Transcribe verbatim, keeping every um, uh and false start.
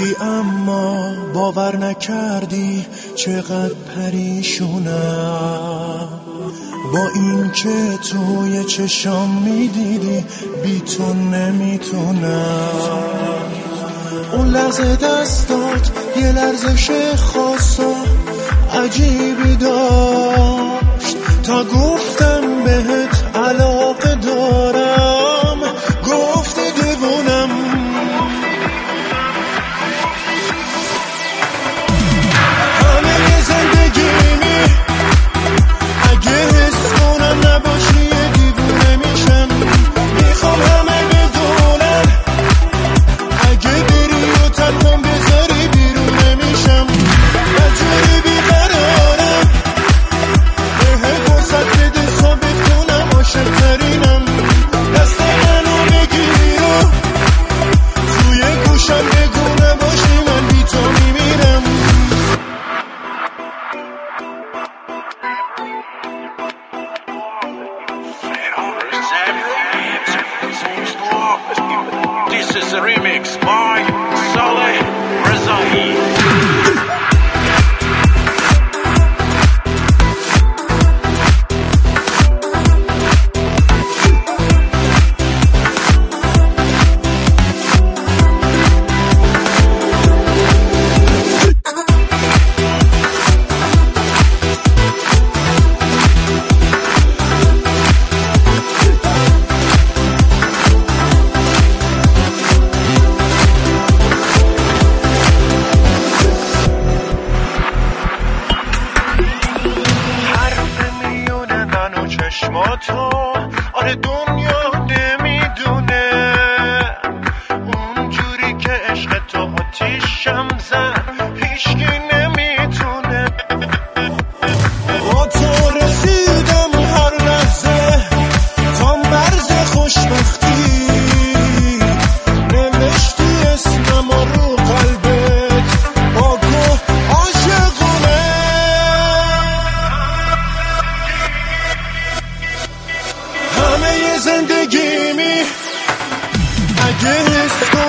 بودی اما باور نکردی چقدر پریشونم، با این که توی چشام میدیدی بی تو نمیتونم. اون لحظه دستات یه لرزش خاص و عجیبی داشت، تا گفتم بهت علاقه دارم گفتی دیوونم. همه زندگیمی اگه حس کنم نباشی یه دیوونه میشم. میخوام همه بدونن اگه بری و تنهام بذاری بیرونه میشم. نجوری بیقرارم بهه فرصت بده ثابت کنم عاشق ترینم. دست منو بگیر و توی گوشم بگو نباشی من بی تو میمیرم. This is a remix by Saleh Rezaei. چشماتو آره دنیا نمیدونه اونجوری که عشق تو آتیشم زد هیچکی نمیتونه. با تو رسیدم هر لحظه تا مرز خوشبختی، نوشتی اسمم رو قلبت با گو عاشقونه. همه زندگیمی اگه حس